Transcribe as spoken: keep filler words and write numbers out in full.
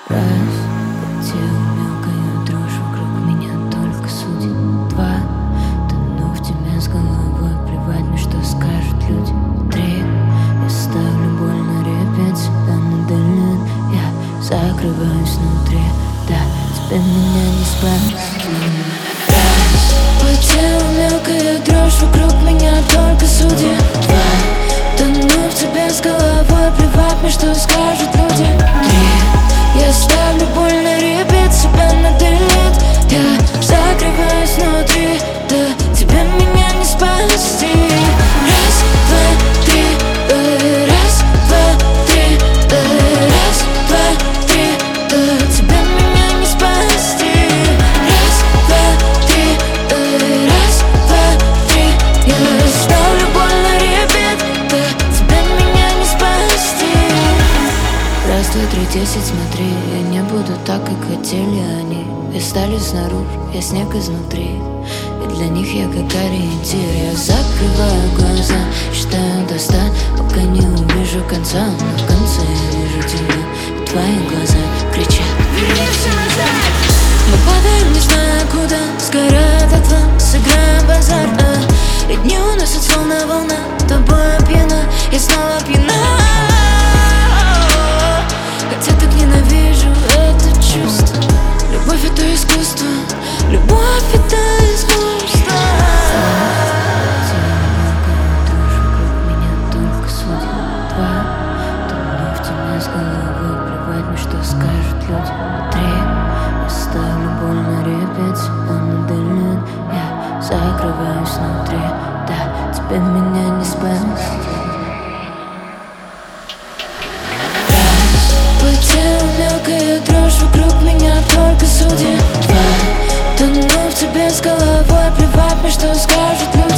Раз, по телу мелкая дрожь, вокруг меня только судит. Два, тону в тебе с головой, плевать мне, что скажут люди. Три, я ставлю боль на репет, себя надален, я закрываюсь внутри. Да, тебе меня не спасти. Раз, по телу мелкая дрожь, вокруг меня только судьи. Два, тону в тебе с головой, плевать мне, что скажут люди. Три, я ставлю боль на репет, себя на делет. Я закрываюсь внутри, да, тебе меня не спасти. Раз, два, три, э, раз, два, три, э, раз, два, три, э, тебе меня не спасти. Раз, два, три, э, раз, два, три, я ставлю боль на репет, да, тебе меня не спасти. Раз, два, три, десять, смотри, я не буду так, как хотели они. Я стали снаружи, я снег изнутри, и для них я как ориентир. Я закрываю глаза, считаю до ста, пока не увижу конца. Но в конце я вижу тебя, и твои глаза кричат: вернись назад. Мы падаем, не зная куда, сгорает дотла, сыграем базар, а. И дни уносят словно волна, тобой пьяна, я снова пьяна. Хотя так ненавижу это чувство. Любовь — это искусство, любовь — это искусство. Дрожь вокруг меня только судит. Два, тону в тебя с головой, плевать мне, что скажут люди. Три, я ставлю боль на репет, себя надален, я закрываюсь внутри. Да, тебе меня не спасти. По телу мелкая дрожь, вокруг меня только судьи. Два, тону в тебе с головой, плевать мне, что скажут люди.